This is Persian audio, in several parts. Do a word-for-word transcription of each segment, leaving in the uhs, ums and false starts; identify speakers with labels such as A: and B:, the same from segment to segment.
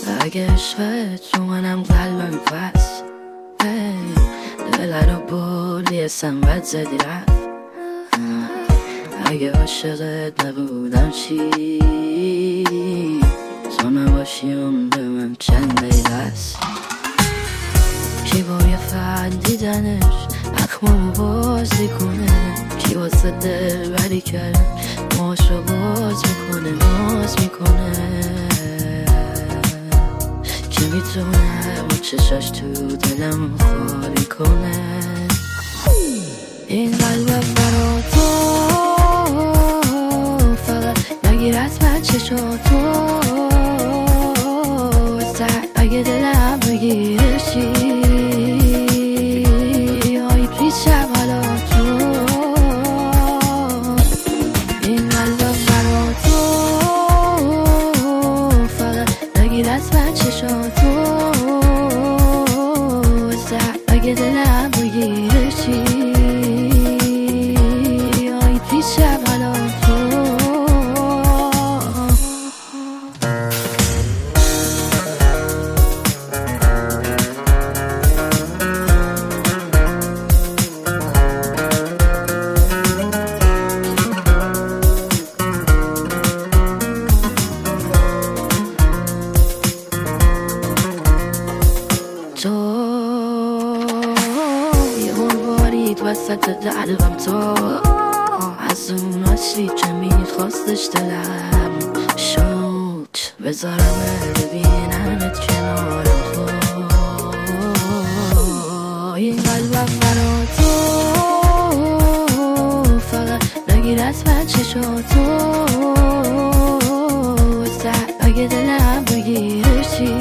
A: اگه عشقت تو منم قلبم پس دل رو بردی سنبت زدی رفت. اگه عاشقت نبودم چی تو نباشی عمر من چند دقیقه است. کی با یه فرد دیدنش اخمامو باز میکنه، کی واسه دل بری کرد ماشو باز میکنه باز میکنه. کی میتونه با چشاش تو دلم خالی کنه. این قلبم برا تو فقط نگیر از من چشاتو اگه دلم بگیرشی آی پیشم حالا تو. این قلبم برا تو فقط نگیر از من چشاتو اگه دلم بگیرشی آی پیشم حالا تو. تو یه بارید وسط قلبم تو از اون آشی که میخواستش دلم شد بذارم ببینمت کنارم تو. این قلبم برا تو فقط نگیر از من چشاتو اگه دلم بگیرشی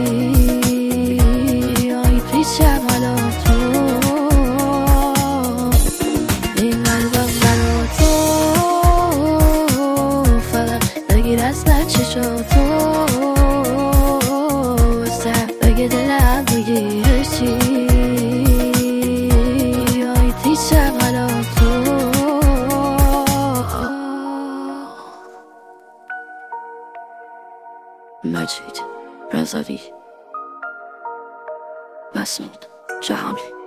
A: پیشم حالا تو. این قلبم برا تو فقط نگیر از من چشاتو اگه دلم بگیرشی آی پیشم حالا تو. مجید رضوی مسعود جهانی.